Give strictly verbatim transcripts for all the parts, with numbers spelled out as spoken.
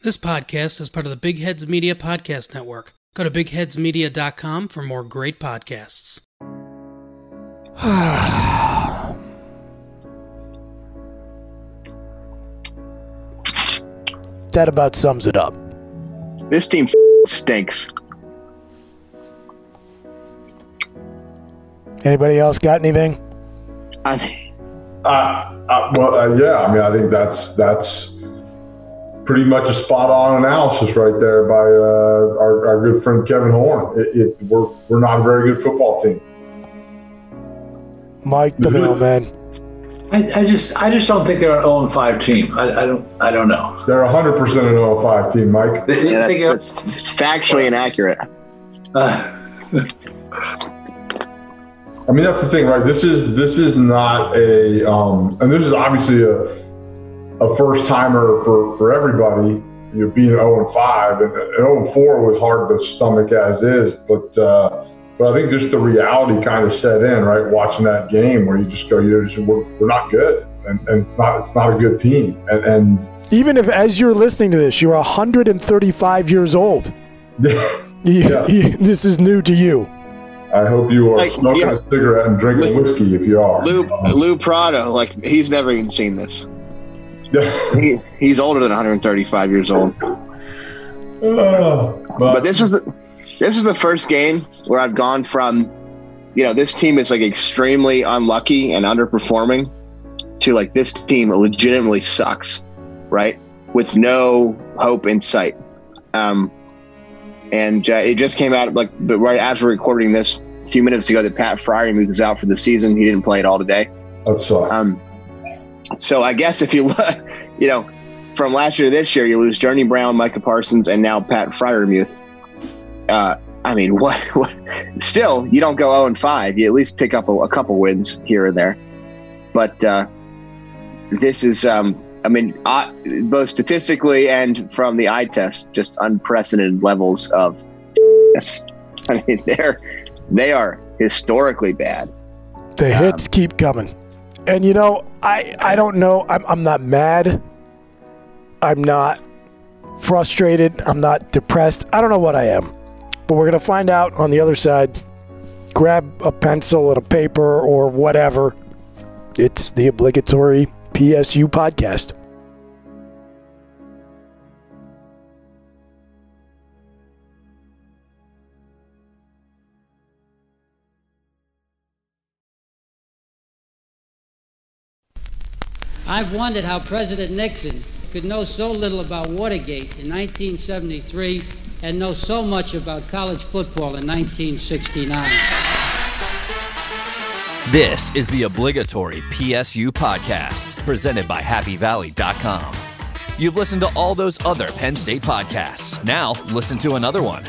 This podcast is part of the Big Heads Media Podcast Network. Go to big heads media dot com for more great podcasts. That about sums it up. This team stinks. Anybody else got anything? I, uh, uh, well, uh, yeah. I mean, I think that's that's pretty much a spot-on analysis right there by uh, our, our good friend Kevin Horn. It, it, we're we're not a very good football team. Mike the mailman. I, I just I just don't think they're an oh and five team. I, I don't I don't know. They're one hundred percent an oh and five team, Mike. They, yeah, they, that's, that's factually inaccurate. Uh, I mean, that's the thing, right? This is this is not a, um, and this is obviously a a first timer for, for everybody. You know, being an oh and five and an oh and four was hard to stomach as is, but uh, but I think just the reality kind of set in, right? Watching that game where you just go, you just we're, we're not good, and, and it's not it's not a good team, and, and even if as you're listening to this, you're one hundred thirty-five years old. you, yeah. you, this is new to you. I hope you are like, smoking yeah. a cigarette and drinking Lou, whiskey if you are. Lou, um, Lou Prado, like he's never even seen this. Yeah. he, he's older than one hundred thirty-five years old. Uh, but, but this was the this is the first game where I've gone from, you know, this team is like extremely unlucky and underperforming to like this team legitimately sucks, right? With no hope in sight. Um, and uh, it just came out like but right as we're recording this a few minutes ago that Pat Freiermuth is out for the season. He didn't play at all today. That sucks. Um, so I guess if you look, you know, from last year to this year, you lose Journey Brown, Micah Parsons, and now Pat Freiermuth. Uh, I mean, what, what? Still, you don't go oh and five. You at least pick up a, a couple wins here or there. But uh, this is, um, I mean, uh, both statistically and from the eye test, just unprecedented levels of. I mean, they're they are historically bad. The Um, hits keep coming, and you know, I I don't know. I'm I'm not mad. I'm not frustrated. I'm not depressed. I don't know what I am. But we're going to find out on the other side. Grab a pencil and a paper or whatever. It's the obligatory P S U podcast. I've wondered how President Nixon could know so little about Watergate in nineteen seventy-three and know so much about college football in nineteen sixty-nine. This is the obligatory P S U podcast, presented by happy valley dot com. You've listened to all those other Penn State podcasts. Now, listen to another one.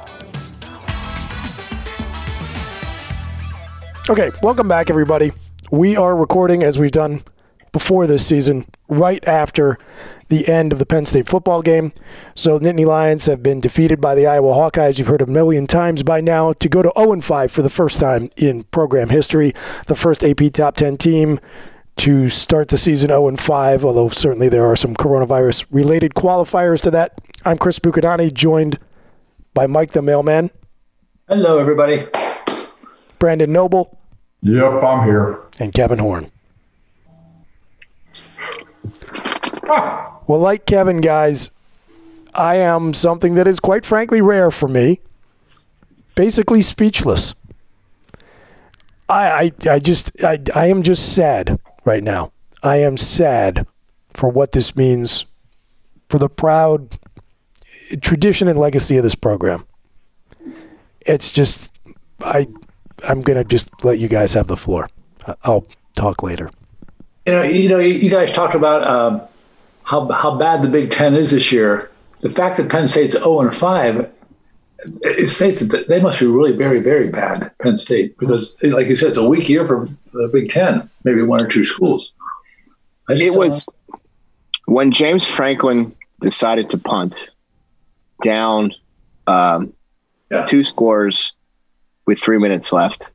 Okay, welcome back, everybody. We are recording, as we've done before this season, right after the end of the Penn State football game. So the Nittany Lions have been defeated by the Iowa Hawkeyes. You've heard a million times by now. To go to oh and five for the first time in program history, the first A P Top ten team to start the season oh and five, although certainly there are some coronavirus-related qualifiers to that. I'm Chris Bucadani, joined by Mike the Mailman. hello, everybody. Brandon Noble. Yep, I'm here. And Kevin Horn. Well, like Kevin, guys, I am something that is quite frankly rare for me. Basically speechless. I, I, I just, I, I am just sad right now. I am sad for what this means for the proud tradition and legacy of this program. It's just, I, I'm gonna just let you guys have the floor. I'll talk later. You know, you know, you guys talked about um, how how bad the Big Ten is this year. The fact that Penn State's oh and five, it states that they must be really very, very bad, Penn State, because, like you said, it's a weak year for the Big Ten, maybe one or two schools. It was know. when James Franklin decided to punt down um, yeah. two scores with three minutes left.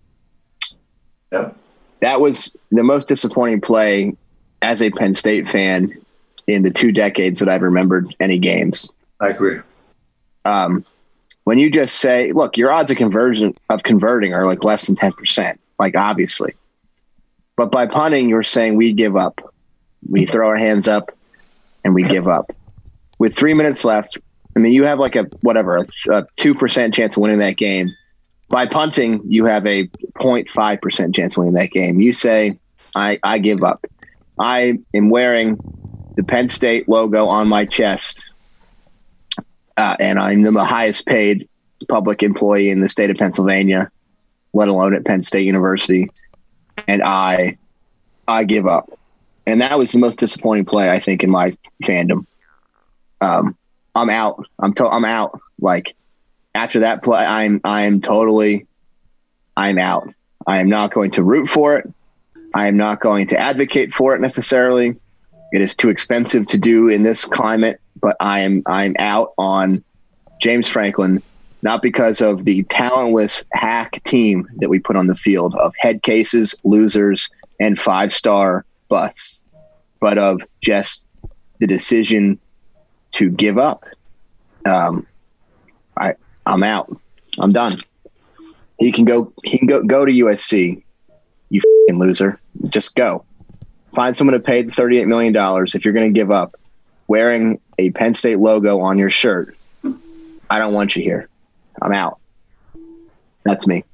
Yeah. That was the most disappointing play as a Penn State fan in the two decades that I've remembered any games. I agree. Um, when you just say, look, your odds of conversion of converting are like less than ten percent, like obviously. But by punting, you're saying we give up. We throw our hands up and we give up. With three minutes left, I mean, you have like a, whatever, a two percent chance of winning that game. By punting, you have a zero point five percent chance of winning that game. You say, I, I give up. I am wearing the Penn State logo on my chest, uh, and I'm the highest paid public employee in the state of Pennsylvania, let alone at Penn State University, and I I give up. And that was the most disappointing play, I think, in my fandom. Um, I'm out. I'm to- I'm out. Like, after that play, I'm I'm totally I'm out. I am not going to root for it. I am not going to advocate for it necessarily. It is too expensive to do in this climate, but I am I'm out on James Franklin, not because of the talentless hack team that we put on the field of head cases, losers, and five-star busts, but of just the decision to give up. Um, I I'm out. I'm done. He can go. He can go go to U S C. You f***ing loser. Just go. Find someone to pay the thirty-eight million dollars if you're going to give up wearing a Penn State logo on your shirt. I don't want you here. I'm out. That's me.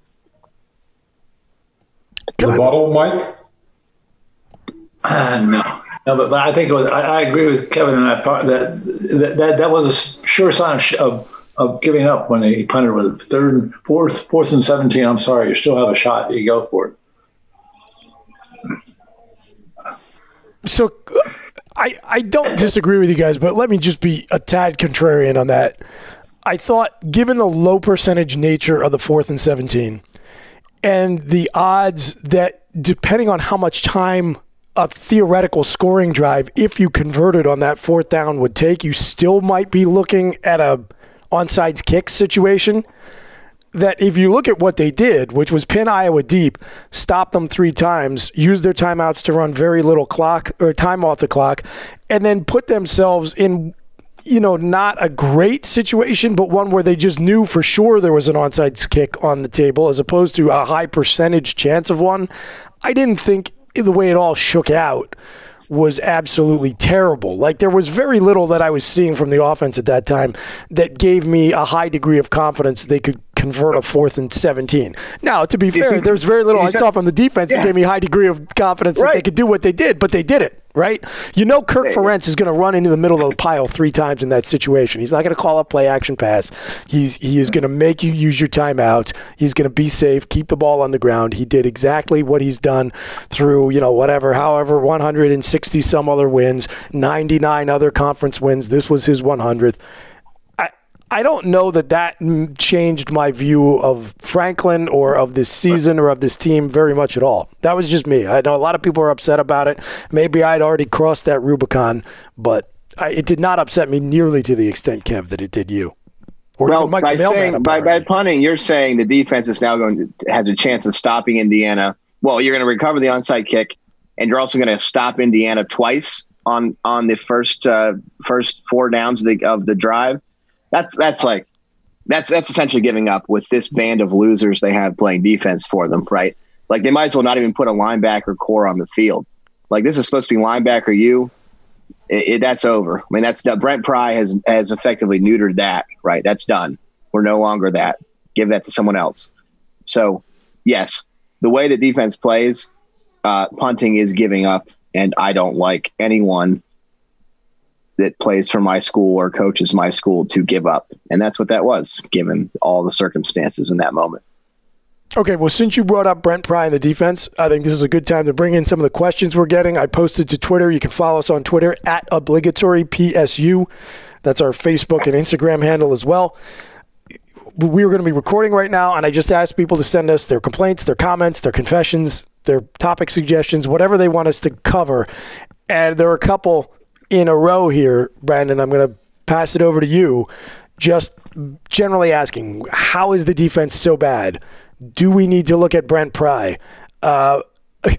Rebuttal, Mike? Uh, no. No, but, but I think it was, I, I agree with Kevin, and I thought that that, that, that was a sure sign of, of giving up when he punted with third, fourth, fourth and seventeen. I'm sorry, you still have a shot. You go for it. So I, I don't disagree with you guys, but let me just be a tad contrarian on that. I thought, given the low percentage nature of the fourth and seventeen and the odds that depending on how much time a theoretical scoring drive, if you converted on that fourth down, would take, you still might be looking at a onside kick situation. That if you look at what they did, which was pin Iowa deep, stop them three times, use their timeouts to run very little clock or time off the clock, and then put themselves in, you know, not a great situation, but one where they just knew for sure there was an onside kick on the table as opposed to a high percentage chance of one. I didn't think the way it all shook out was absolutely terrible. Like, there was very little that I was seeing from the offense at that time that gave me a high degree of confidence they could convert a fourth and seventeen. Now, to be fair, there was very little I saw from the defense yeah. that gave me a high degree of confidence right. that they could do what they did, but they did it, right? You know Kirk Ferentz is going to run into the middle of the pile three times in that situation. He's not going to call a play action pass. He's He is going to make you use your timeouts. He's going to be safe, keep the ball on the ground. He did exactly what he's done through, you know, whatever, however, one hundred sixty some other wins, ninety-nine other conference wins. This was his one hundredth. I don't know that that changed my view of Franklin or of this season or of this team very much at all. That was just me. I know a lot of people are upset about it. Maybe I'd already crossed that Rubicon, but I, it did not upset me nearly to the extent, Kev, that it did you. Or well, by, saying, by, by punting, you're saying the defense is now going to, has a chance of stopping Indiana. Well, you're going to recover the onside kick, and you're also going to stop Indiana twice on on the first uh, first four downs of the, of the drive. That's that's like that's that's essentially giving up with this band of losers they have playing defense for them, right? Like, they might as well not even put a linebacker core on the field. Like, this is supposed to be linebacker you. It, it, that's over. I mean, that's done. Brent Pry has has effectively neutered that, right? That's done. We're no longer that. Give that to someone else. So, yes, the way the defense plays, uh, punting is giving up, and I don't like anyone that plays for my school or coaches my school to give up. And that's what that was, given all the circumstances in that moment. Okay, well, since you brought up Brent Pry and the defense, I think this is a good time to bring in some of the questions we're getting. I posted to Twitter. You can follow us on Twitter at obligatory P S U. That's our Facebook and Instagram handle as well. We are going to be recording right now, and I just asked people to send us their complaints, their comments, their confessions, their topic suggestions, whatever they want us to cover. And there are a couple in a row here, Brandon. I'm going to pass it over to you. Just generally asking, how is the defense so bad? Do we need to look at Brent Pry? Uh,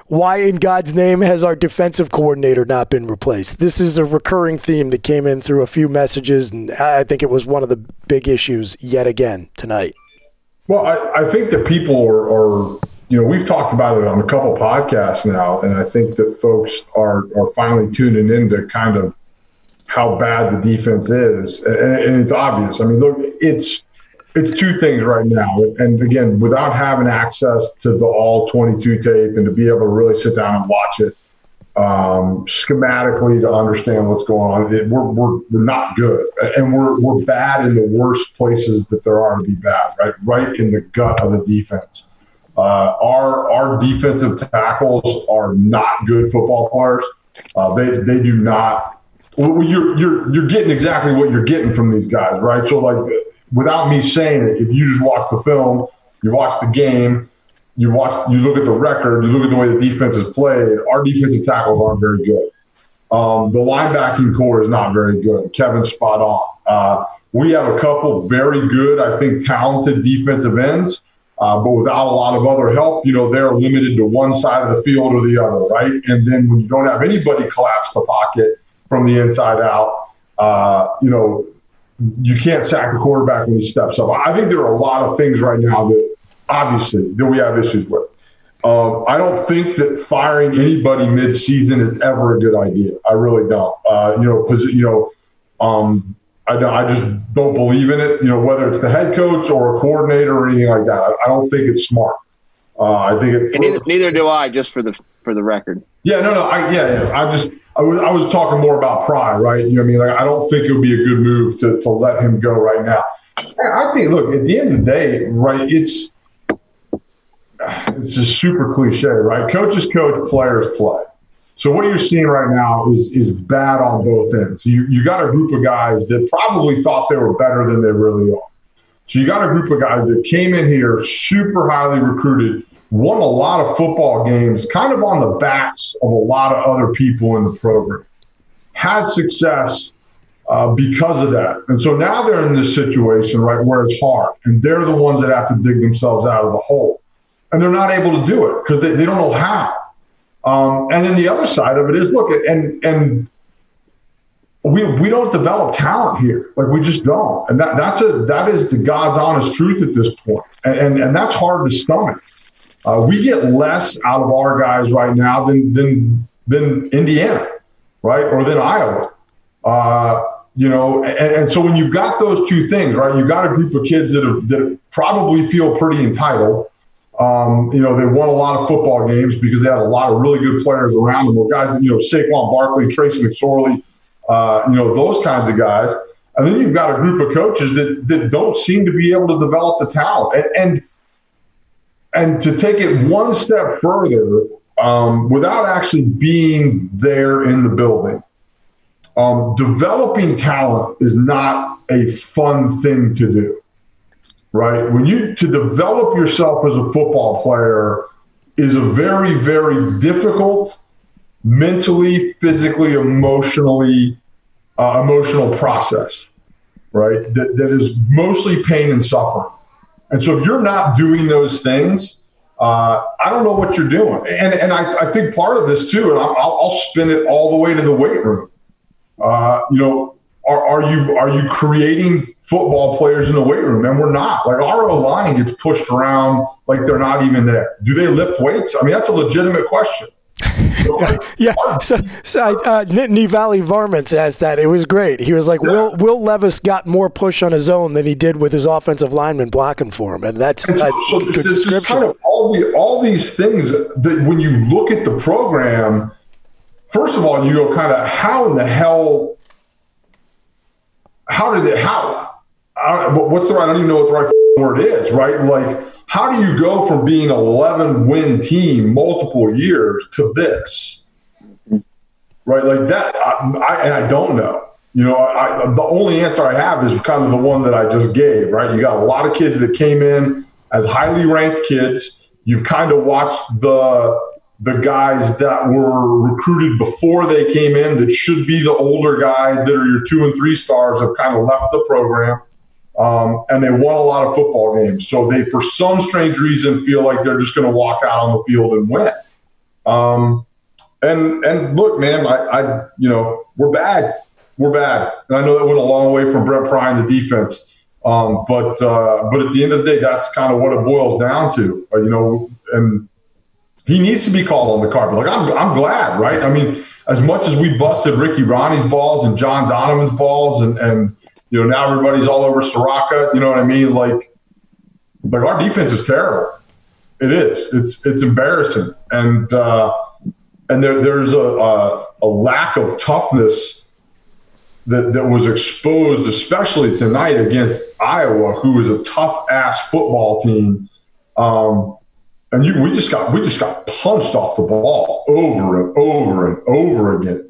why in God's name has our defensive coordinator not been replaced? This is a recurring theme that came in through a few messages, and I think it was one of the big issues yet again tonight. Well, I, I think that people are, are, you know, we've talked about it on a couple podcasts now, and I think that folks are, are finally tuning into kind of how bad the defense is. And, and it's obvious. I mean, look, it's it's two things right now. And again, without having access to the all twenty-two tape and to be able to really sit down and watch it um, schematically to understand what's going on, it, we're, we're, we're not good. And we're, we're bad in the worst places that there are to be bad, right? Right in the gut of the defense. Uh, our, our defensive tackles are not good football players. Uh, they, they do not, well, you're, you're, you're getting exactly what you're getting from these guys, right? So like, without me saying it, if you just watch the film, you watch the game, you watch, you look at the record, you look at the way the defense is played, our defensive tackles aren't very good. Um, the linebacking core is not very good. Kevin's spot on. Uh, we have a couple very good, I think, talented defensive ends, uh, but without a lot of other help, you know, they're limited to one side of the field or the other, right? And then when you don't have anybody collapse the pocket from the inside out, uh, you know, you can't sack the quarterback when he steps up. I think there are a lot of things right now that obviously that we have issues with. Um, I don't think that firing anybody mid-season is ever a good idea. I really don't. Uh, you know, because you know, um, I, I just don't believe in it. You know, whether it's the head coach or a coordinator or anything like that, I, I don't think it's smart. Uh, I think it. Neither, neither do I. Just for the for the record. Yeah, no, no. I, yeah, yeah. I just. I was, I was talking more about Pry, right? You know what I mean? Like, I don't think it would be a good move to, to let him go right now. I think, look, at the end of the day, right, it's it's just super cliche, right? Coaches coach, players play. So what you're seeing right now is is bad on both ends. So you, you got a group of guys that probably thought they were better than they really are. So you got a group of guys that came in here super highly recruited, won a lot of football games kind of on the backs of a lot of other people in the program, had success uh, because of that. And so now they're in this situation, right, where it's hard, and they're the ones that have to dig themselves out of the hole. And they're not able to do it because they, they don't know how. Um, and then the other side of it is, look, and and we we don't develop talent here. Like, we just don't. And that that's a that is the God's honest truth at this point. And and, and that's hard to stomach. Uh, we get less out of our guys right now than than than Indiana, right, or than Iowa. Uh, you know, and, and so when you've got those two things, right, you've got a group of kids that have, that probably feel pretty entitled. Um, you know, they won a lot of football games because they had a lot of really good players around them. Or guys, you know, Saquon Barkley, Tracy McSorley, uh, you know, those kinds of guys. And then you've got a group of coaches that that don't seem to be able to develop the talent. And and And to take it one step further, um, without actually being there in the building, um, developing talent is not a fun thing to do, right? When you to develop yourself as a football player is a very, very difficult, mentally, physically, emotionally, uh, emotional process, right? That, that is mostly pain and suffering. And so if you're not doing those things, uh, I don't know what you're doing. And and I, I think part of this too, and I'll, I'll spin it all the way to the weight room. Uh, you know, are, are you are you creating football players in the weight room? And we're not. Like, our O-line gets pushed around like they're not even there. Do they lift weights? I mean, that's a legitimate question. yeah, yeah. So, so uh, Nittany Valley Varmints asked that. It was great. He was like, yeah. Will Will Levis got more push on his own than he did with his offensive lineman blocking for him, and that's and so, a so good this description. Is kind of all the all these things that when you look at the program, first of all, you go kind of how in the hell, how did it how, I, what's the right? I don't even know what the right word is, right? Like, how do you go from being an eleven win team multiple years to this, right? Like that, I, I, and I don't know. You know, I, the only answer I have is kind of the one that I just gave, right? You got a lot of kids that came in as highly ranked kids. You've kind of watched the the guys that were recruited before they came in that should be the older guys that are your two and three stars have kind of left the program. Um, and they won a lot of football games. So they, for some strange reason, feel like they're just going to walk out on the field and win. Um, and and look, man, I, I you know we're bad, we're bad, and I know that went a long way from Brent Pry and the defense. Um, but uh, but at the end of the day, that's kind of what it boils down to, uh, you know. And he needs to be called on the carpet. Like I'm I'm glad, right? I mean, as much as we busted Ricky Ronnie's balls and John Donovan's balls, and and you know now everybody's all over Soraka. You know what I mean? Like like our defense is terrible. It is. It's it's embarrassing, and uh, and there there's a, a a lack of toughness that that was exposed, especially tonight against Iowa, who is a tough ass football team. Um, and you, we just got we just got punched off the ball over and over and over again.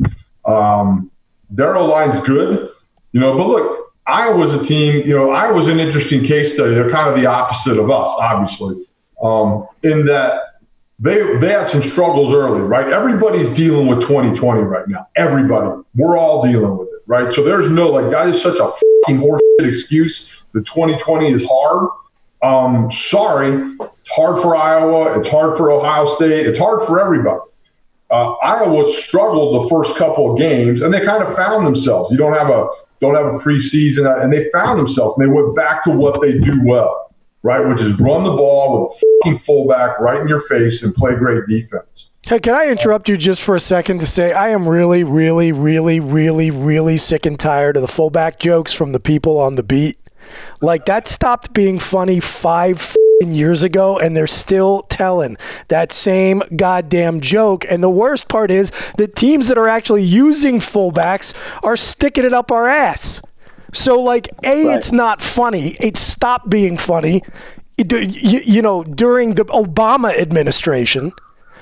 Um, their O-line's good, you know, but look, Iowa's a team. You know, Iowa's an interesting case study. They're kind of the opposite of us, obviously. Um, in that they they had some struggles early, right? Everybody's dealing with twenty twenty right now. Everybody. We're all dealing with it, right? So there's no, like, that is such a fucking horseshit excuse that twenty twenty is hard. Um, sorry. It's hard for Iowa. It's hard for Ohio State. It's hard for everybody. Uh, Iowa struggled the first couple of games, and they kind of found themselves. You don't have a don't have a preseason, and they found themselves, and they went back to what they do well. Right, which is run the ball with a fucking fullback right in your face and play great defense. Hey, can I interrupt you just for a second to say I am really, really, really, really, really sick and tired of the fullback jokes from the people on the beat. Like, that stopped being funny five years ago, and they're still telling that same goddamn joke. And the worst part is the teams that are actually using fullbacks are sticking it up our ass. So, like, A, right. It's not funny. It stopped being funny, you, you know, during the Obama administration.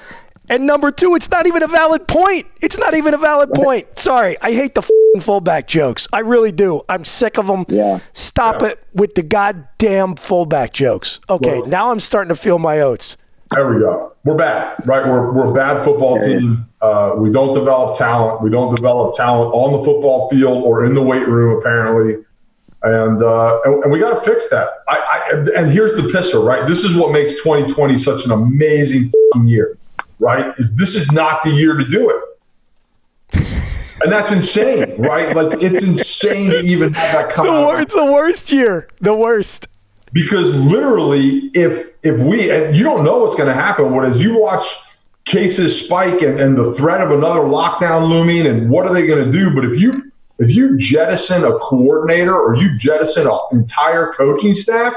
And number two, it's not even a valid point. It's not even a valid point. Sorry, I hate the f***ing fullback jokes. I really do. I'm sick of them. Yeah. Stop yeah. it with the goddamn fullback jokes. Okay, well, now I'm starting to feel my oats. There we go. We're bad, right? We're we're a bad football team. Uh, we don't develop talent. We don't develop talent on the football field or in the weight room, apparently. And uh, and, and we got to fix that. I, I and here's the pisser, right? This is what makes twenty twenty such an amazing f***ing year, right? Is this is not the year to do it. And that's insane, right? Like, it's insane to even have that come out. It's the worst year. The worst. Because literally, if if we – and you don't know what's going to happen. What as you watch cases spike and, and the threat of another lockdown looming, and what are they going to do? But if you if you jettison a coordinator or you jettison an entire coaching staff,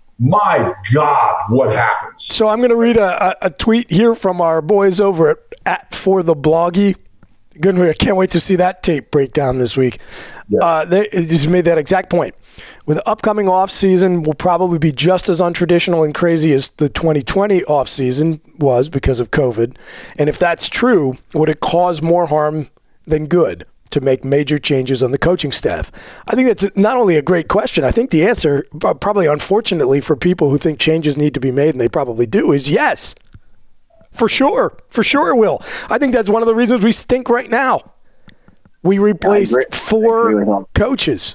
my God, what happens? So I'm going to read a, a, a tweet here from our boys over at, at For The Bloggy. Good, I can't wait to see that tape breakdown this week. Yeah. Uh, they just made that exact point. With the upcoming offseason will probably be just as untraditional and crazy as the twenty twenty offseason was because of COVID. And if that's true, would it cause more harm than good to make major changes on the coaching staff? I think that's not only a great question. I think the answer, probably unfortunately for people who think changes need to be made, and they probably do, is yes. For sure. For sure it will. I think that's one of the reasons we stink right now. We replaced four coaches.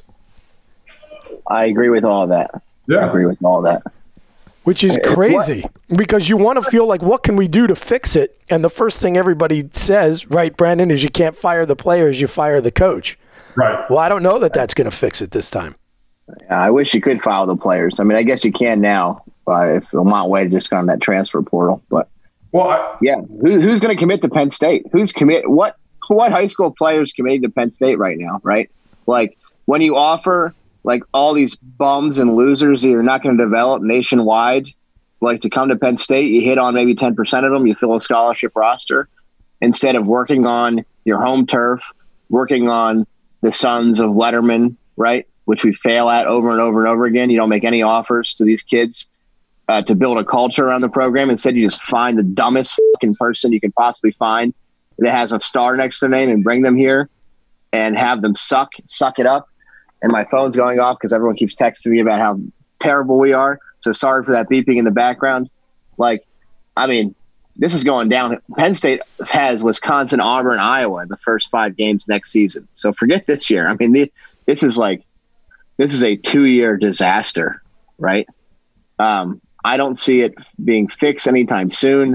I agree with all of that. Yeah. I agree with all of that. Which is crazy what? Because you want to feel like, what can we do to fix it? And the first thing everybody says, right, Brandon, is you can't fire the players, you fire the coach. Right. Well, I don't know that that's going to fix it this time. I wish you could file the players. I mean, I guess you can now uh, if Lamont Wade just got on that transfer portal. But, well, I, yeah, Who, who's going to commit to Penn State? Who's commit? What what high school players committing to Penn State right now, right? Like, when you offer – like all these bums and losers that you're not going to develop nationwide, like to come to Penn State, you hit on maybe ten percent of them, you fill a scholarship roster instead of working on your home turf, working on the sons of Letterman, right? Which we fail at over and over and over again. You don't make any offers to these kids uh, to build a culture around the program. Instead, you just find the dumbest fucking person you can possibly find that has a star next to their name and bring them here and have them suck, suck it up. And my phone's going off because everyone keeps texting me about how terrible we are. So sorry for that beeping in the background. Like, I mean, this is going down. Penn State has Wisconsin, Auburn, Iowa in the first five games next season. So forget this year. I mean, this is like, this is a two-year disaster, right? Um, I don't see it being fixed anytime soon.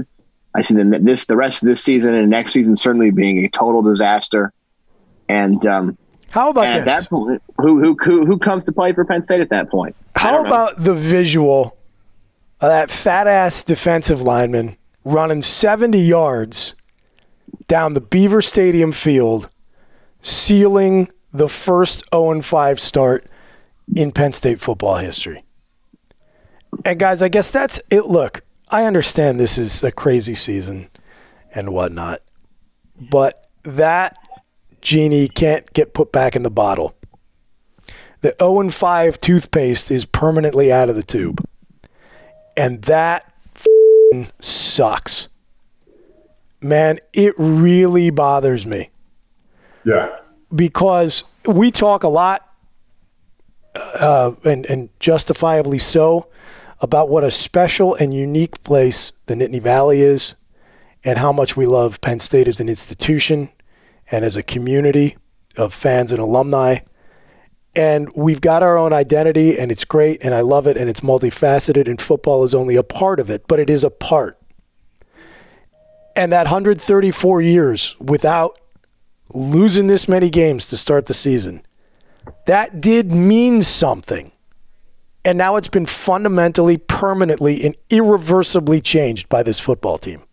I see the, this the rest of this season and next season certainly being a total disaster. And um, how about at this? that point, who, who who who comes to play for Penn State at that point? How about the visual of that fat ass defensive lineman running seventy yards down the Beaver Stadium field, sealing the first oh and five start in Penn State football history? And guys, I guess that's it. Look, I understand this is a crazy season and whatnot, but that genie can't get put back in the bottle. The oh and five toothpaste is permanently out of the tube. And that f***ing sucks. Man, it really bothers me. Yeah. Because we talk a lot, uh, and, and justifiably so, about what a special and unique place the Nittany Valley is and how much we love Penn State as an institution and as a community of fans and alumni. And we've got our own identity, and it's great, and I love it, and it's multifaceted, and football is only a part of it, but it is a part. And that one hundred thirty-four years without losing this many games to start the season, that did mean something. And now it's been fundamentally, permanently, and irreversibly changed by this football team.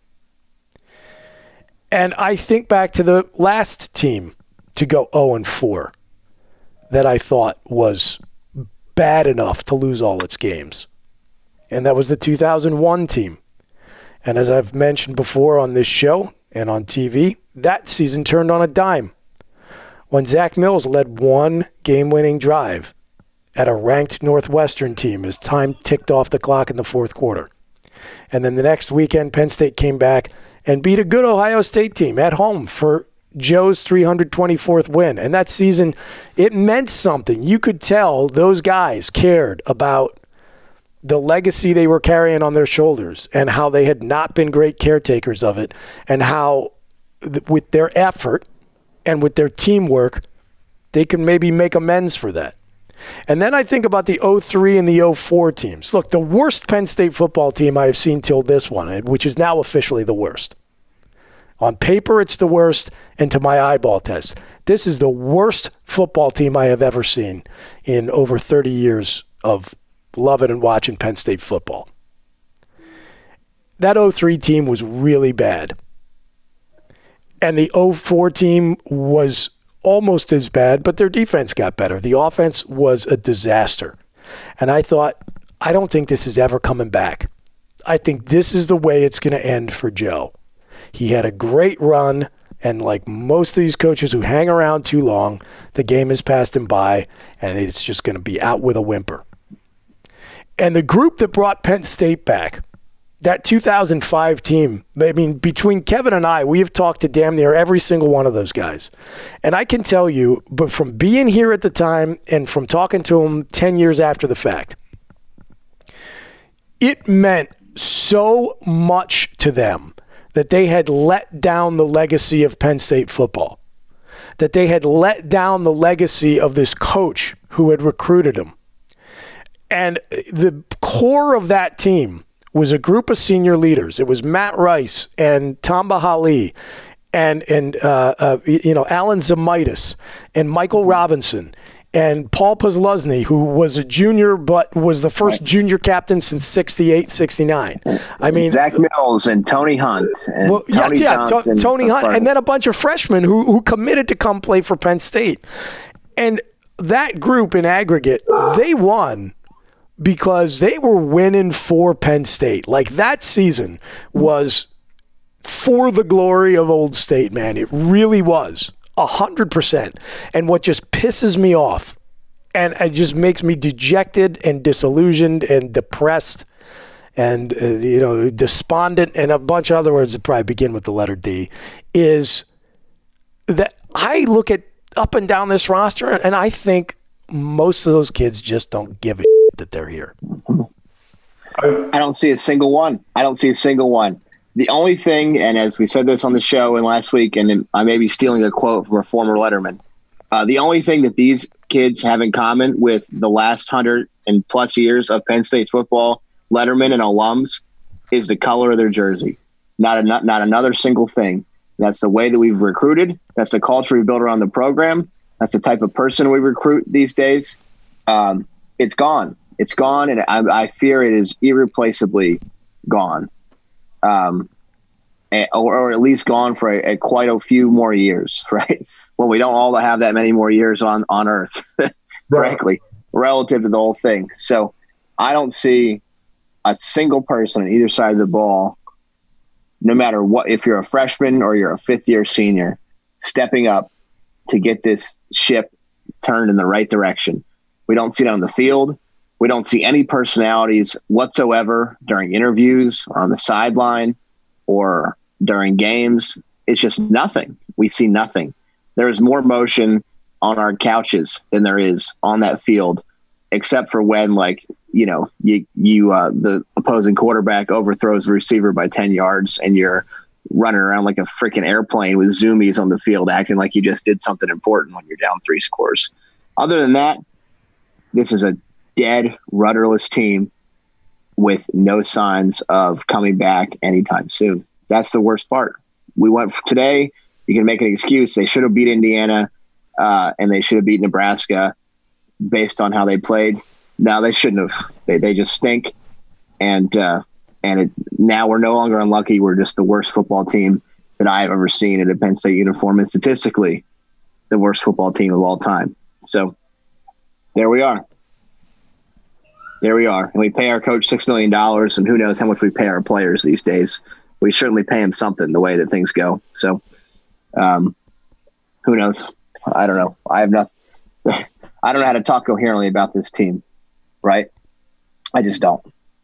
And I think back to the last team to go oh and four that I thought was bad enough to lose all its games. And that was the two thousand one team. And as I've mentioned before on this show and on T V, that season turned on a dime when Zach Mills led one game-winning drive at a ranked Northwestern team as time ticked off the clock in the fourth quarter. And then the next weekend, Penn State came back and beat a good Ohio State team at home for Joe's three hundred twenty-fourth win. And that season, it meant something. You could tell those guys cared about the legacy they were carrying on their shoulders and how they had not been great caretakers of it, and how with their effort and with their teamwork, they could maybe make amends for that. And then I think about the oh three and the oh four teams. Look, the worst Penn State football team I have seen till this one, which is now officially the worst. On paper, it's the worst, and to my eyeball test, this is the worst football team I have ever seen in over thirty years of loving and watching Penn State football. That oh three team was really bad. And the oh four team was almost as bad, but their defense got better. The offense was a disaster. And I thought, I don't think this is ever coming back. I think this is the way it's going to end for Joe. He had a great run, and like most of these coaches who hang around too long, the game has passed him by, and it's just going to be out with a whimper. And the group that brought Penn State back, that two thousand five team, I mean, between Kevin and I, we have talked to damn near every single one of those guys. And I can tell you, but from being here at the time and from talking to them ten years after the fact, it meant so much to them that they had let down the legacy of Penn State football, that they had let down the legacy of this coach who had recruited them. And the core of that team was a group of senior leaders. It was Matt Rice and Tamba Hali and, and uh, uh, you know, Alan Zamitis and Michael Robinson and Paul Posluszny, who was a junior but was the first junior captain since sixty-eight, sixty-nine. I mean, Zach Mills and Tony Hunt. And well, yeah, Tony, yeah, to, Tony Hunt, and then a bunch of freshmen who, who committed to come play for Penn State. And that group in aggregate, they won because they were winning for Penn State. Like, that season was for the glory of Old State, man. It really was. A hundred percent. And what just pisses me off, and it just makes me dejected and disillusioned and depressed and, uh, you know, despondent and a bunch of other words that probably begin with the letter D, is that I look at up and down this roster and I think most of those kids just don't give a shit that they're here. I don't see a single one. I don't see a single one. The only thing, and as we said this on the show and last week, and I may be stealing a quote from a former Letterman, uh, the only thing that these kids have in common with the last hundred and plus years of Penn State football, Letterman and alums, is the color of their jersey. Not, a, not, not another single thing. That's the way that we've recruited. That's the culture we built around the program. That's the type of person we recruit these days. Um, it's gone. It's gone, and I, I fear it is irreplaceably gone, um, or, or at least gone for a, a quite a few more years, right? When we don't all have that many more years on, on Earth, right. Frankly, relative to the whole thing. So I don't see a single person on either side of the ball, no matter what, if you're a freshman or you're a fifth year senior, stepping up to get this ship turned in the right direction. We don't see it on the field. We don't see any personalities whatsoever during interviews or on the sideline or during games. It's just nothing. We see nothing. There is more motion on our couches than there is on that field, except for when, like, you know, you, you, uh, the opposing quarterback overthrows the receiver by ten yards and you're running around like a freaking airplane with zoomies on the field, acting like you just did something important when you're down three scores. Other than that, this is a dead, rudderless team with no signs of coming back anytime soon. That's the worst part. We went for today. You can make an excuse. They should have beat Indiana uh, and they should have beat Nebraska based on how they played. No, they shouldn't have. They they just stink, and uh, and it, now we're no longer unlucky. We're just the worst football team that I have ever seen in a Penn State uniform, and statistically, the worst football team of all time. So there we are. There we are, and we pay our coach six million dollars, and who knows how much we pay our players these days. We certainly pay them something the way that things go. So, um, who knows? I don't know. I have nothing. I don't know how to talk coherently about this team. Right? I just don't.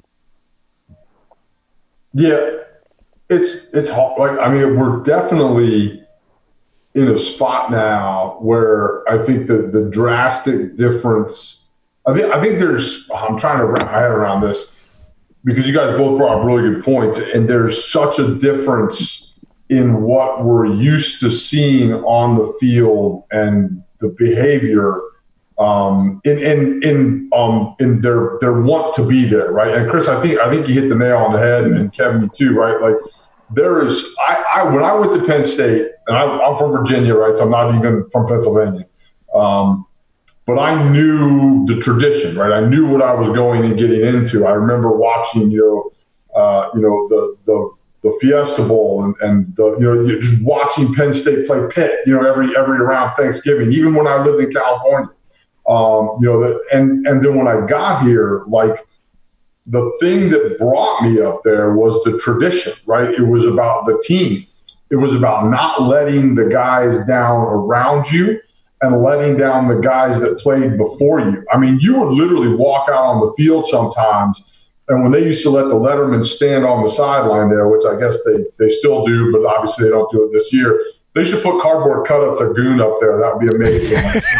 Yeah, it's it's hard. Like, I mean, we're definitely in a spot now where I think the the drastic difference. I think I think there's. I'm trying to wrap my head around this because you guys both brought up really good points, and there's such a difference in what we're used to seeing on the field and the behavior. Um, in, in, in, um, in their, their want to be there. Right. And Chris, I think, I think you hit the nail on the head, and, and Kevin, you too, right? Like there is, I, I, when I went to Penn State, and I, I'm from Virginia, right? So I'm not even from Pennsylvania. Um, but I knew the tradition, right? I knew what I was going and getting into. I remember watching, you know, uh, you know, the, the, the Fiesta Bowl and, and the, you know, just watching Penn State play Pitt, you know, every, every around Thanksgiving, even when I lived in California. Um, you know, the, and, and then when I got here, like the thing that brought me up there was the tradition, right? It was about the team. It was about not letting the guys down around you and letting down the guys that played before you. I mean, you would literally walk out on the field sometimes, and when they used to let the lettermen stand on the sideline there, which I guess they, they still do, but obviously they don't do it this year, they should put cardboard cutouts of Goon up there. That would be amazing.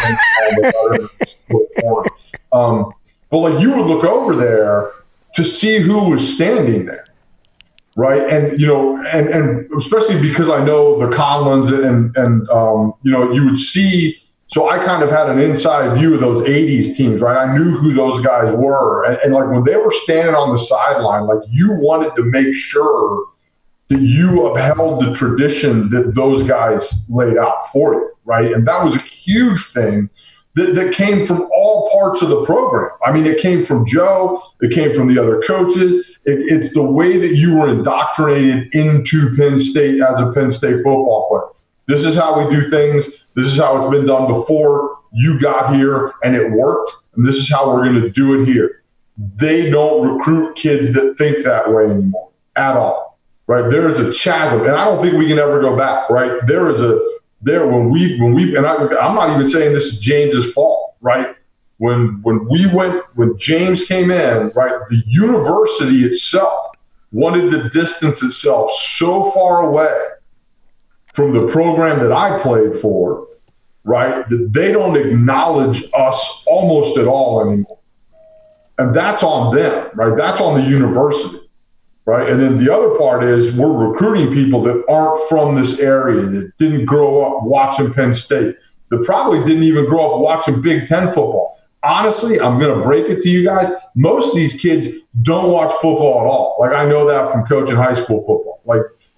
um, but like you would look over there to see who was standing there, right? And you know, and and especially because I know the Conlins and and um, you know, you would see. So I kind of had an inside view of those eighties teams, right? I knew who those guys were, and, and like when they were standing on the sideline, like you wanted to make sure that you upheld the tradition that those guys laid out for you, right? And that was a huge thing that, that came from all parts of the program. I mean, it came from Joe, it came from the other coaches. It, it's the way that you were indoctrinated into Penn State as a Penn State football player. This is how we do things. This is how it's been done before you got here, and it worked. And this is how we're going to do it here. They don't recruit kids that think that way anymore at all. Right, there is a chasm, and I don't think we can ever go back. Right, there is a there when we when we and I, I'm not even saying this is James's fault. Right, when when we went when James came in, right, the university itself wanted to distance itself so far away from the program that I played for, right, that they don't acknowledge us almost at all anymore, and that's on them. Right, that's on the university. Right. And then the other part is we're recruiting people that aren't from this area, that didn't grow up watching Penn State, that probably didn't even grow up watching Big Ten football. Honestly, I'm going to break it to you guys. Most of these kids don't watch football at all. Like I know that from coaching high school football. Like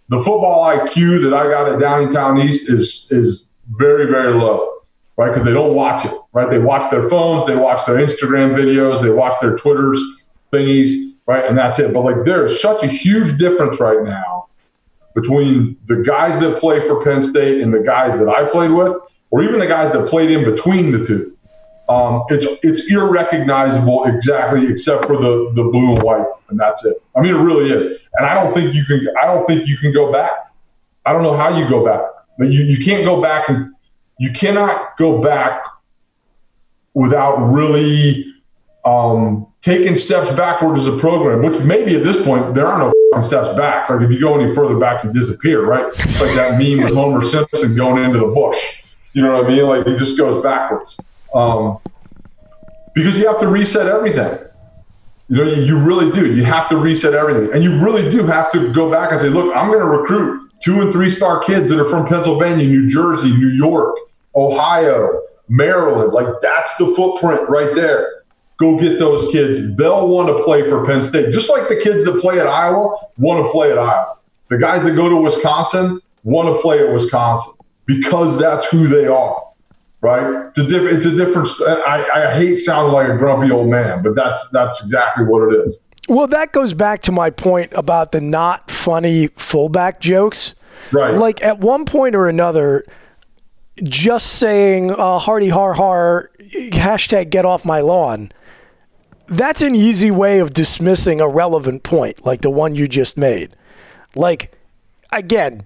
the football I Q that I got at Downingtown East is is very, very low, right? Because they don't watch it, right? They watch their phones, they watch their Instagram videos, they watch their Twitters thingies, right? And that's it. But like, there's such a huge difference right now between the guys that play for Penn State and the guys that I played with, or even the guys that played in between the two. Um, it's it's irrecognizable exactly, except for the the blue and white, and that's it. I mean, it really is. And I don't think you can. I don't think you can go back. I don't know how you go back. But you you can't go back, and you cannot go back without really um, taking steps backward as a program. Which maybe at this point there are no fucking steps back. Like if you go any further back, you disappear, right? Like that meme with Homer Simpson going into the bush. You know what I mean? Like he just goes backwards. Um, because you have to reset everything. You know, you, you really do. You have to reset everything. And you really do have to go back and say, look, I'm going to recruit two and three star kids that are from Pennsylvania, New Jersey, New York, Ohio, Maryland. Like that's the footprint right there. Go get those kids. They'll want to play for Penn State. Just like the kids that play at Iowa want to play at Iowa. The guys that go to Wisconsin want to play at Wisconsin because that's who they are. Right? It's a, diff- it's a difference. I, I hate sounding like a grumpy old man, but that's that's exactly what it is. Well, that goes back to my point about the not funny fullback jokes. Right. Like at one point or another, just saying uh, hardy har har, hashtag get off my lawn, that's an easy way of dismissing a relevant point like the one you just made. Like, again,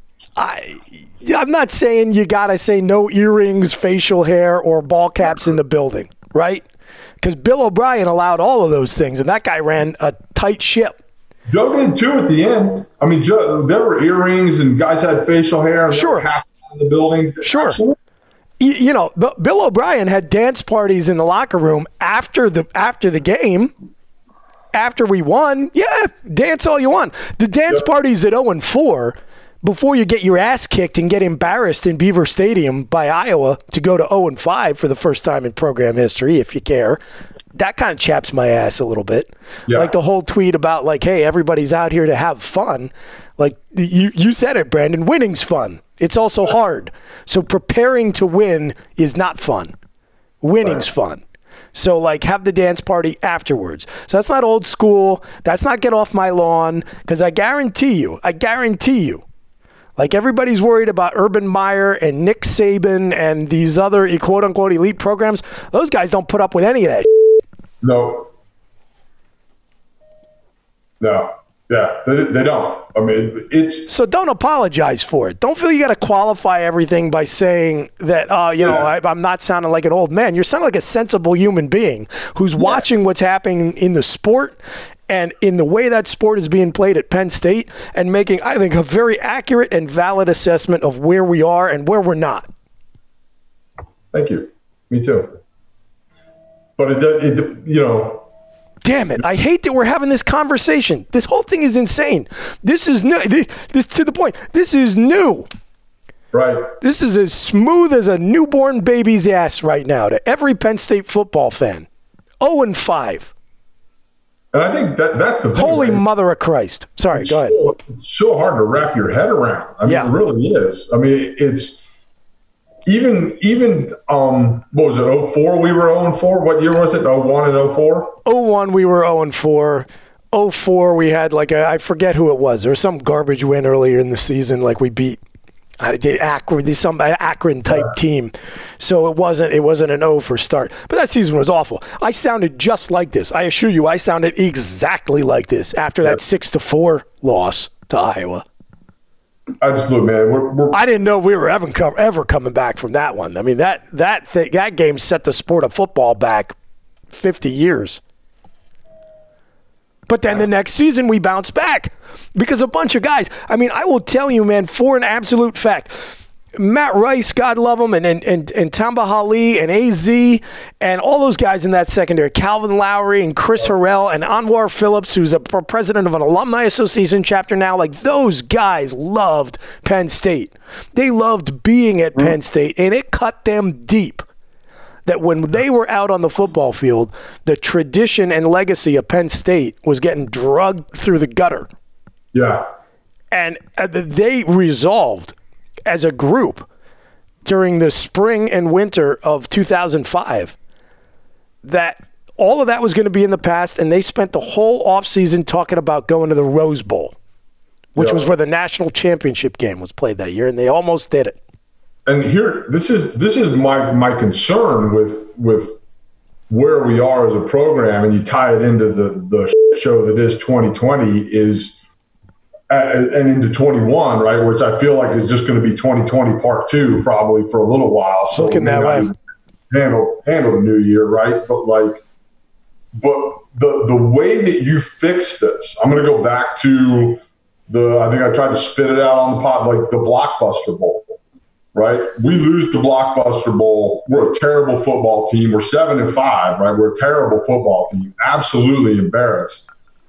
I, I'm not saying you got to say no earrings, facial hair, or ball caps in the building, right? Because Bill O'Brien allowed all of those things, and that guy ran a tight ship. Joe did too at the end. I mean, Joe, there were earrings and guys had facial hair. And sure. In the building. Sure. Absolutely. You, you know, Bill O'Brien had dance parties in the locker room after the after the game. After we won, yeah, dance all you want. The dance yep. parties at oh and four. Before you get your ass kicked and get embarrassed in Beaver Stadium by Iowa to go to oh and five for the first time in program history, if you care, that kind of chaps my ass a little bit. Yeah. Like the whole tweet about like, hey, everybody's out here to have fun. Like you, you said it, Brandon, winning's fun. It's also hard. So preparing to win is not fun. Winning's right. fun. So, like, have the dance party afterwards. So that's not old school. That's not get off my lawn. Because I guarantee you, I guarantee you, like everybody's worried about Urban Meyer and Nick Saban and these other quote-unquote elite programs. Those guys don't put up with any of that. No. No. Yeah, they, they don't. I mean, it's... So don't apologize for it. Don't feel you got to qualify everything by saying that, uh, you yeah. know, I, I'm not sounding like an old man. You're sounding like a sensible human being who's yeah. watching what's happening in the sport and in the way that sport is being played at Penn State and making, I think, a very accurate and valid assessment of where we are and where we're not. Thank you. Me too. But, it, it you know... Damn it. I hate that we're having this conversation. This whole thing is insane. This is new. This, this to the point. This is new. Right. This is as smooth as a newborn baby's ass right now to every Penn State football fan. oh and five. And I think that that's the thing. Holy right? mother of Christ. Sorry, it's go ahead. So, it's so hard to wrap your head around. I mean, yeah. it really is. I mean, it's even, even um, what was it, oh four we were oh and four? What year was it, oh one and oh four? oh one we were oh and four. oh four we had like a, I forget who it was. There was some garbage win earlier in the season, like we beat I did Akron, some Akron type yeah. team. So it wasn't it wasn't an O for start. But that season was awful. I sounded just like this. I assure you, I sounded exactly like this after that six to four loss to Iowa. I just look, man. We're, we're, I didn't know we were ever ever coming back from that one. I mean, that that thing, that game set the sport of football back fifty years. But then the next season we bounced back because a bunch of guys. I mean, I will tell you, man, for an absolute fact, Matt Rice, God love him, and and and, and Tamba Hali and A Z and all those guys in that secondary, Calvin Lowry and Chris Harrell and Anwar Phillips, who's a president of an alumni association chapter now. Like, those guys loved Penn State. They loved being at Penn State, and it cut them deep. That when they were out on the football field, the tradition and legacy of Penn State was getting drugged through the gutter. Yeah. And they resolved as a group during the spring and winter of two thousand five that all of that was going to be in the past, and they spent the whole offseason talking about going to the Rose Bowl, which yeah. was where the national championship game was played that year, and they almost did it. And here, this is this is my my concern with with where we are as a program, and you tie it into the the show that is twenty twenty is, uh, and into twenty-one, right, which I feel like is just going to be twenty twenty part two probably for a little while. So looking that way, handle handle the new year, right? But like, but the the way that you fix this, I'm going to go back to the. I think I tried to spit it out on the pod, like the Blockbuster Bowl. Right, we lose the Blockbuster Bowl. We're a terrible football team. We're seven and five. Right, we're a terrible football team. Absolutely embarrassed.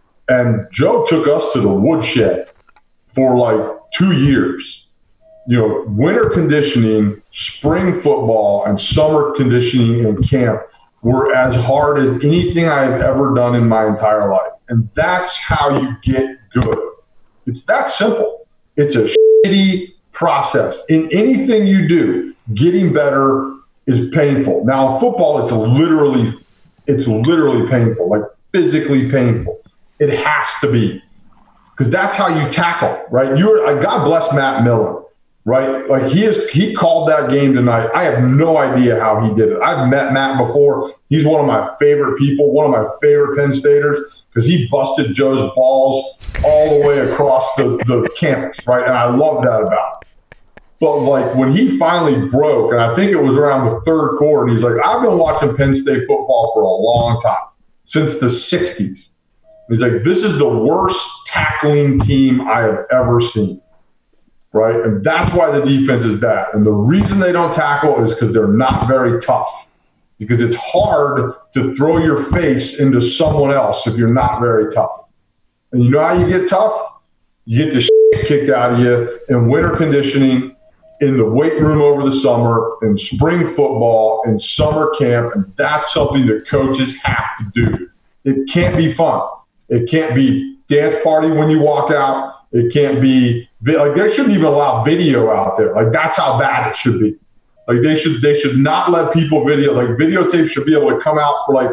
And Joe took us to the woodshed for like two years. You know, winter conditioning, spring football, and summer conditioning and camp were as hard as anything I've ever done in my entire life. And that's how you get good. It's that simple. It's a shitty process. In anything you do, getting better is painful. Now in football, it's literally, it's literally painful, like physically painful. It has to be, because that's how you tackle, right? You're, God bless Matt Millen, right? Like he is, he called that game tonight. I have no idea how he did it. I've met Matt before. He's one of my favorite people, one of my favorite Penn Staters, because he busted Joe's balls all the way across the, the campus, right? And I love that about him. But like when he finally broke, and I think it was around the third quarter, and he's like, I've been watching Penn State football for a long time, since the sixties. He's like, this is the worst tackling team I have ever seen, right? And that's why the defense is bad. And the reason they don't tackle is because they're not very tough, because it's hard to throw your face into someone else if you're not very tough. And you know how you get tough? You get the shit kicked out of you in winter conditioning, in the weight room over the summer, in spring football, in summer camp, and that's something that coaches have to do. It can't be fun. It can't be dance party when you walk out. It can't be like they shouldn't even allow video out there. Like that's how bad it should be. Like they should they should not let people video. Like videotape should be able to come out for like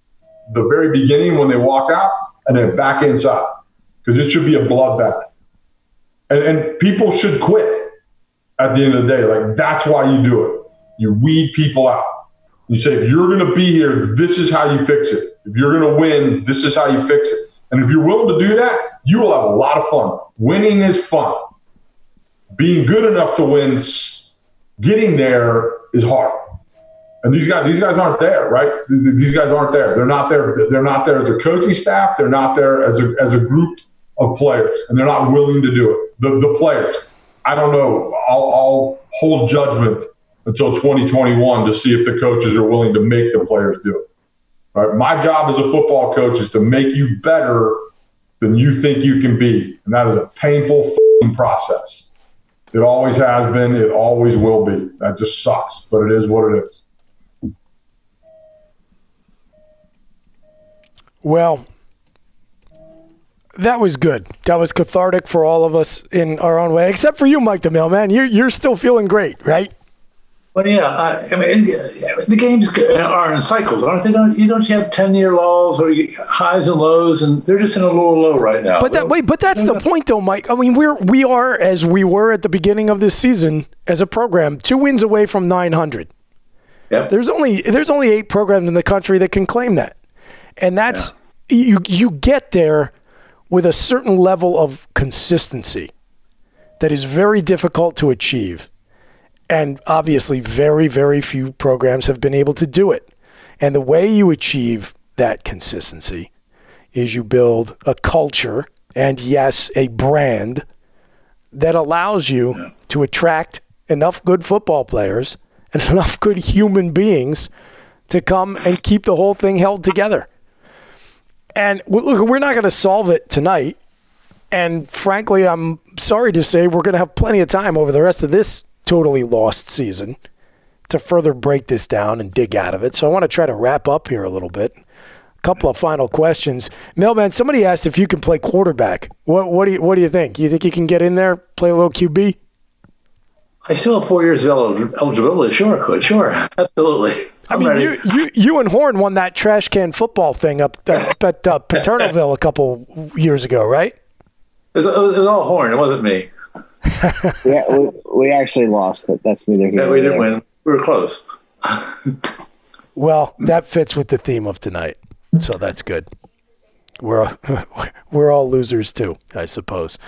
the very beginning when they walk out, and then back inside, because it should be a bloodbath. And and people should quit. At the end of the day, like that's why you do it. You weed people out. You say, if you're going to be here, this is how you fix it. If you're going to win, this is how you fix it. And if you're willing to do that, you will have a lot of fun. Winning is fun. Being good enough to win, getting there is hard. And these guys, these guys aren't there, right? These, these guys aren't there. They're not there. They're not there as a coaching staff. They're not there as a as a group of players, and they're not willing to do it. The the players. I don't know. I'll, I'll hold judgment until twenty twenty-one to see if the coaches are willing to make the players do it. Right? My job as a football coach is to make you better than you think you can be, and that is a painful f***ing process. It always has been. It always will be. That just sucks, but it is what it is. Well, that was good. That was cathartic for all of us in our own way, except for you, Mike the Mailman. You're, you're still feeling great, right? Well, yeah. I, I mean, the games are in cycles, aren't they? Don't, you don't have ten-year lows or highs and lows, and they're just in a little low right now. But that wait, but that's the point, though, Mike. I mean, we're we are as we were at the beginning of this season as a program, two wins away from nine hundred. Yep. There's only there's only eight programs in the country that can claim that, and that's yeah. you you get there with a certain level of consistency that is very difficult to achieve. And obviously very, very few programs have been able to do it. And the way you achieve that consistency is you build a culture and, yes, a brand that allows you yeah. to attract enough good football players and enough good human beings to come and keep the whole thing held together. And look, we're not going to solve it tonight. And frankly, I'm sorry to say we're going to have plenty of time over the rest of this totally lost season to further break this down and dig out of it. So I want to try to wrap up here a little bit. A couple of final questions. Mailman, somebody asked if you can play quarterback. What, what do you What do you think? You think you can get in there, play a little Q B? I still have four years of eligibility. Sure, I could. Sure, absolutely. I'm I mean, you, you you and Horn won that trash can football thing up, up at uh, Paternalville a couple years ago, right? It was, it was all Horn. It wasn't me. Yeah, we, we actually lost, but that's neither here yeah, nor we didn't there. win. We were close. Well, that fits with the theme of tonight, so that's good. We're we're all losers too, I suppose.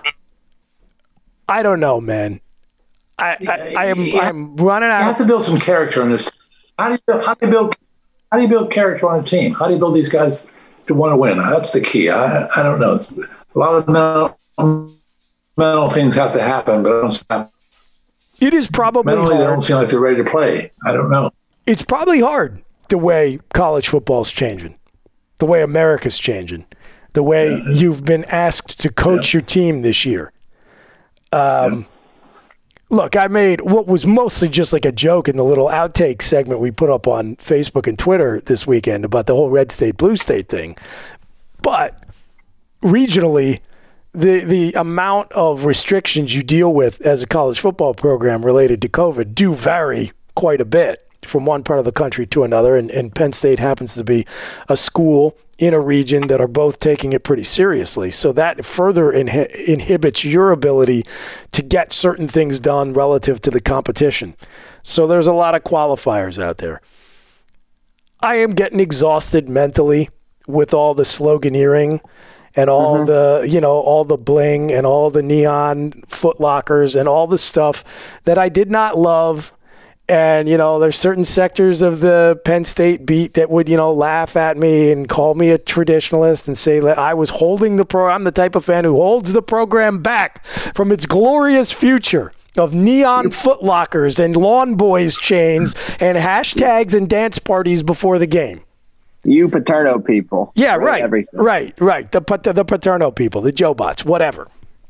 I don't know, man. I, I, I am I'm running out. You have to build some character in this. How do you build, how do you build how do you build character on a team? How do you build these guys to want to win? That's the key. I I don't know. A lot of mental, mental things have to happen, but I don't happen. It is probably mentally hard. They don't seem like they're ready to play. I don't know. It's probably hard the way college football's changing, the way America's changing, the way yeah. you've been asked to coach yeah. your team this year. Um. Yeah. Look, I made what was mostly just like a joke in the little outtake segment we put up on Facebook and Twitter this weekend about the whole red state, blue state thing. But regionally, the the amount of restrictions you deal with as a college football program related to COVID do vary quite a bit from one part of the country to another. And, and Penn State happens to be a school in a region that are both taking it pretty seriously. So that further inhi- inhibits your ability to get certain things done relative to the competition. So there's a lot of qualifiers out there. I am getting exhausted mentally with all the sloganeering and all mm-hmm. the, you know, all the bling and all the neon Foot Lockers and all the stuff that I did not love. And, you know, there's certain sectors of the Penn State beat that would, you know, laugh at me and call me a traditionalist and say that I was holding the pro. I'm the type of fan who holds the program back from its glorious future of neon Foot Lockers and lawn boys chains and hashtags and dance parties before the game. You Paterno people. Yeah, right, everything. right, right. The, the, the Paterno people, the Joe Bots, whatever.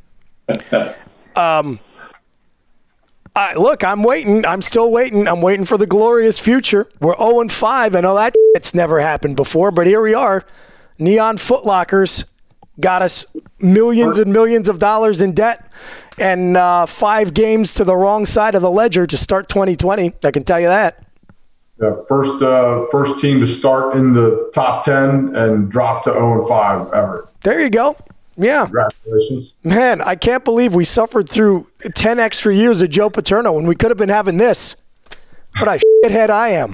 um. Uh, look, I'm waiting. I'm still waiting. I'm waiting for the glorious future. We're oh and five. I know that it's never happened before, but here we are. Neon Foot Lockers got us millions and millions of dollars in debt and uh, five games to the wrong side of the ledger to start twenty twenty. I can tell you that. Yeah, first, uh, first team to start in the top ten and drop to oh and five ever. There you go. Yeah. Congratulations. Man, I can't believe we suffered through ten extra years of Joe Paterno when we could have been having this. What a shithead I am.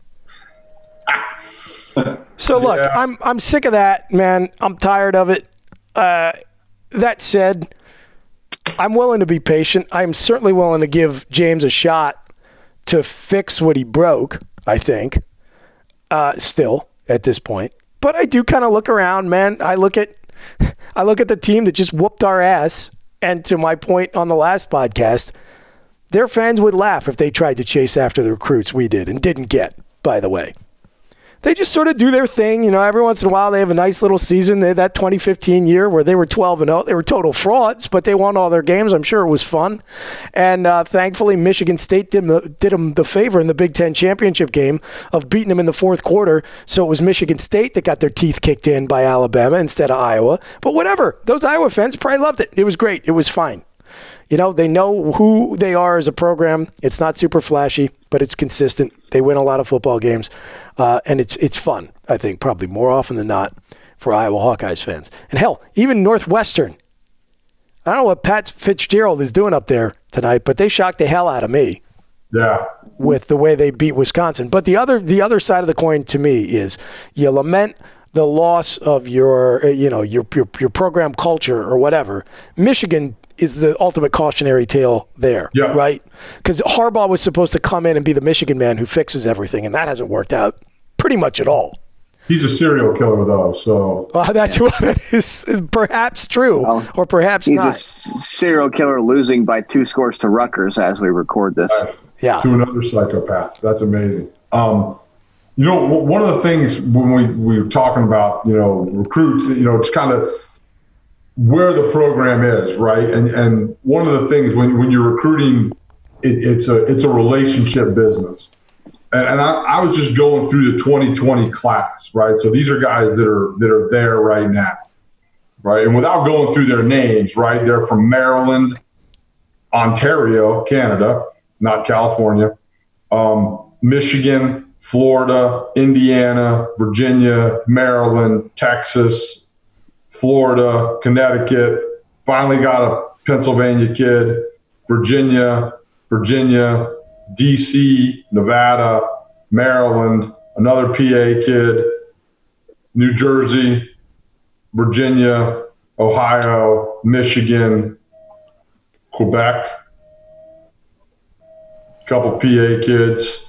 So, look, yeah. I'm I'm sick of that, man. I'm tired of it. Uh, that said, I'm willing to be patient. I'm certainly willing to give James a shot to fix what he broke, I think, uh, still at this point. But I do kind of look around, man. I look at I look at the team that just whooped our ass, and to my point on the last podcast, their fans would laugh if they tried to chase after the recruits we did and didn't get, by the way. They just sort of do their thing. You know, every once in a while they have a nice little season. They had that twenty fifteen year where they were twelve and oh. They were total frauds, but they won all their games. I'm sure it was fun. And uh, thankfully, Michigan State did them, did them the favor in the Big Ten championship game of beating them in the fourth quarter. So it was Michigan State that got their teeth kicked in by Alabama instead of Iowa. But whatever. Those Iowa fans probably loved it. It was great. It was fine. You know, they know who they are as a program. It's not super flashy, but it's consistent. They win a lot of football games, uh, and it's it's fun, I think, probably more often than not for Iowa Hawkeyes fans. And hell, even Northwestern. I don't know what Pat Fitzgerald is doing up there tonight, but they shocked the hell out of me. Yeah. With the way they beat Wisconsin. But the other the other side of the coin to me is you lament the loss of your you know your your, your program culture or whatever. Michigan is the ultimate cautionary tale there, yeah. right? Because Harbaugh was supposed to come in and be the Michigan man who fixes everything, and that hasn't worked out pretty much at all. He's a serial killer, though, so... Uh, that's what is perhaps true, well, or perhaps he's not. He's a serial killer losing by two scores to Rutgers as we record this. Right. Yeah. To another psychopath. That's amazing. Um, you know, one of the things when we, we were talking about, you know, recruits, you know, it's kind of where the program is, right? And and one of the things when, when you're recruiting, it, it's a it's a relationship business. and, and I, I was just going through the twenty twenty class, right? So these are guys that are that are there right now, right? And without going through their names, right? They're from Maryland, Ontario, Canada, not California, um, Michigan, Florida, Indiana, Virginia, Maryland, Texas, Florida, Connecticut. Finally got a Pennsylvania kid, Virginia, Virginia, D C, Nevada, Maryland, another P A kid, New Jersey, Virginia, Ohio, Michigan, Quebec, a couple P A kids.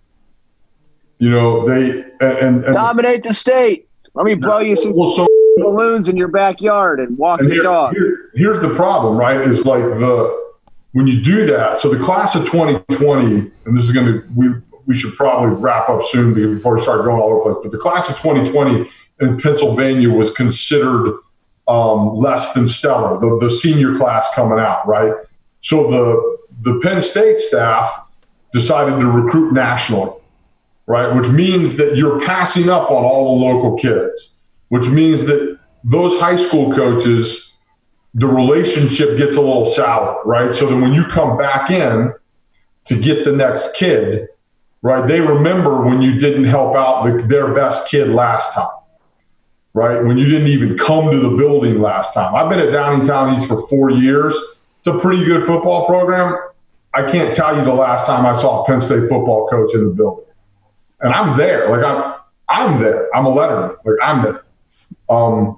You know, they and, and dominate the state. Let me blow you some well, so, balloons in your backyard and walk and your here, dog. Here, here's the problem, right? Is like the when you do that. So the class of twenty twenty, and this is going to we we should probably wrap up soon before we start going all over the place. But the class of twenty twenty in Pennsylvania was considered um, less than stellar. The the senior class coming out, right? So the the Penn State staff decided to recruit nationally, right? Which means that you're passing up on all the local kids, which means that those high school coaches, the relationship gets a little sour, right? So then when you come back in to get the next kid, right, they remember when you didn't help out the, their best kid last time, right? When you didn't even come to the building last time. I've been at Downingtown East for four years. It's a pretty good football program. I can't tell you the last time I saw a Penn State football coach in the building. And I'm there. Like, I'm, I'm there. I'm a letterman. Like, I'm there. Um,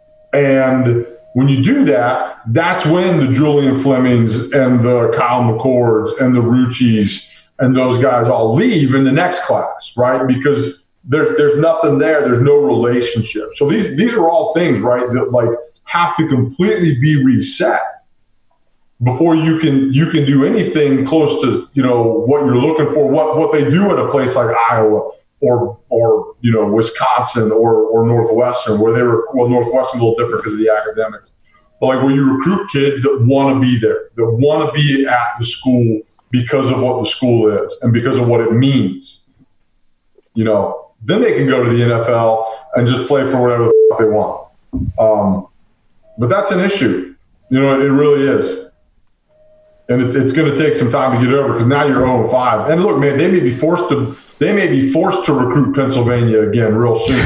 and when you do that, that's when the Julian Flemings and the Kyle McCords and the Rucci's and those guys all leave in the next class, right? Because there's there's nothing there. There's no relationship. So these these are all things, right, that like have to completely be reset before you can you can do anything close to, you know, what you're looking for, what what they do at a place like Iowa or or you know Wisconsin or or Northwestern, where they were well Northwestern's a little different because of the academics, but like where you recruit kids that want to be there, that want to be at the school because of what the school is and because of what it means, you know. Then they can go to the N F L and just play for whatever the f- they want. Um, but that's an issue, you know. It really is. And it's, it's going to take some time to get over because now you're oh and five. And look, man, they may be forced to they may be forced to recruit Pennsylvania again real soon.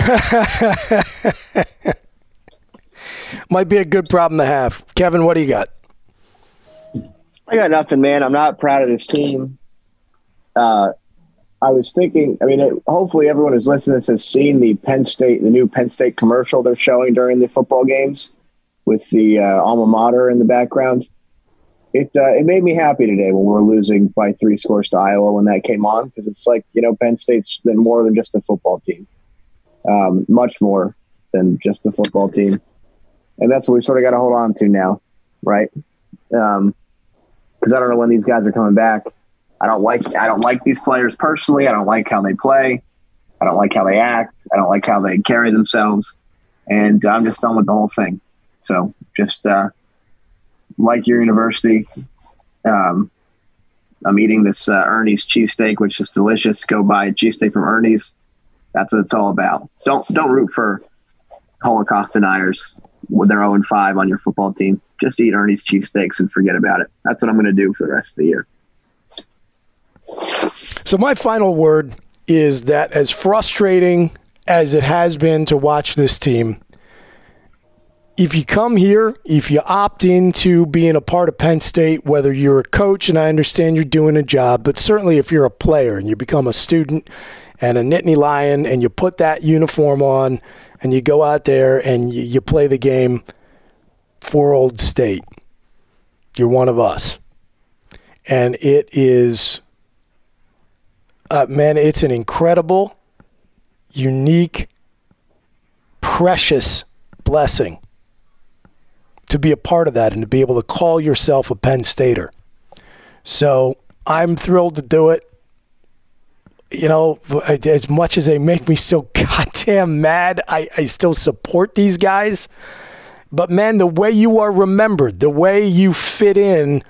Might be a good problem to have. Kevin, what do you got? I got nothing, man. I'm not proud of this team. Uh, I was thinking, I mean, it, hopefully everyone who's listening to this has seen the Penn State, the new Penn State commercial they're showing during the football games with the uh, alma mater in the background. It uh, it made me happy today when we were losing by three scores to Iowa when that came on, because it's like, you know, Penn State's been more than just a football team, um, much more than just the football team. And that's what we sort of got to hold on to now, right? Um, because I don't know when these guys are coming back. I don't like I don't like these players personally. I don't like how they play. I don't like how they act. I don't like how they carry themselves. And I'm just done with the whole thing. So just uh, like your university, um, I'm eating this uh, Ernie's cheesesteak, which is delicious. Go buy a cheesesteak from Ernie's. That's what it's all about. Don't don't root for Holocaust deniers when they're oh and five on your football team. Just eat Ernie's cheesesteaks and forget about it. That's what I'm going to do for the rest of the year. So my final word is that as frustrating as it has been to watch this team, if you come here, if you opt into being a part of Penn State, whether you're a coach, and I understand you're doing a job, but certainly if you're a player and you become a student and a Nittany Lion and you put that uniform on and you go out there and you, you play the game for Old State, you're one of us. And it is... Uh, man, it's an incredible, unique, precious blessing to be a part of that and to be able to call yourself a Penn Stater. So I'm thrilled to do it. You know, as much as they make me so goddamn mad, I, I still support these guys. But, man, the way you are remembered, the way you fit in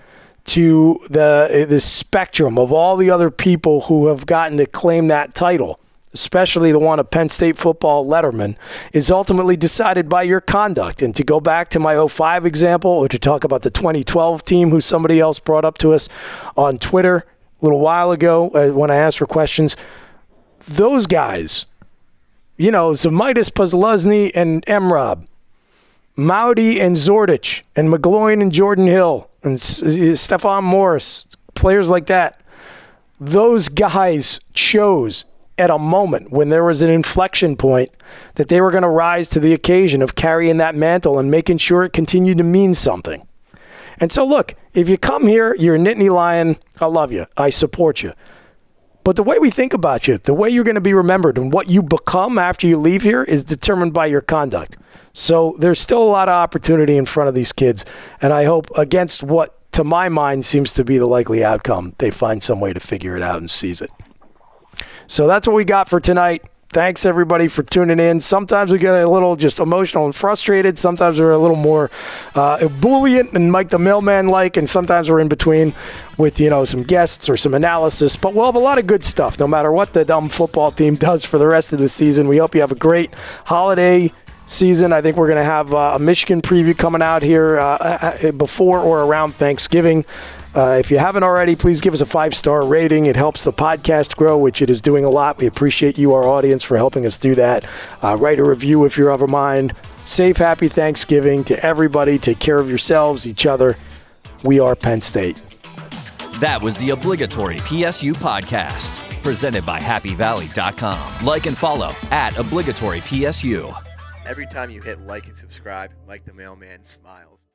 to the the spectrum of all the other people who have gotten to claim that title, especially the one of Penn State football letterman, is ultimately decided by your conduct. And to go back to my oh five example, or to talk about the twenty twelve team who somebody else brought up to us on Twitter a little while ago uh, when I asked for questions, those guys, you know, Zemaitis, Puzelazny, and Emrob, Maudi and Zordich, and McGloin and Jordan Hill, and S- Stephon Morris, players like that, those guys chose at a moment when there was an inflection point that they were going to rise to the occasion of carrying that mantle and making sure it continued to mean something. And so, look, if you come here, you're a Nittany Lion, I love you. I support you. But the way we think about you, the way you're going to be remembered and what you become after you leave here is determined by your conduct. So there's still a lot of opportunity in front of these kids. And I hope, against what, to my mind, seems to be the likely outcome, they find some way to figure it out and seize it. So that's what we got for tonight. Thanks, everybody, for tuning in. Sometimes we get a little just emotional and frustrated. Sometimes we're a little more uh, ebullient and Mike the Mailman-like, and sometimes we're in between with, you know, some guests or some analysis. But we'll have a lot of good stuff no matter what the dumb football team does for the rest of the season. We hope you have a great holiday season. I think we're going to have uh, a Michigan preview coming out here uh, before or around Thanksgiving. Uh, if you haven't already, please give us a five-star rating. It helps the podcast grow, which it is doing a lot. We appreciate you, our audience, for helping us do that. Uh, write a review if you're of a mind. Safe, happy Thanksgiving to everybody. Take care of yourselves, each other. We are Penn State. That was the obligatory P S U podcast, presented by happy valley dot com. Like and follow at obligatory P S U. Every time you hit like and subscribe, Mike the Mailman smiles.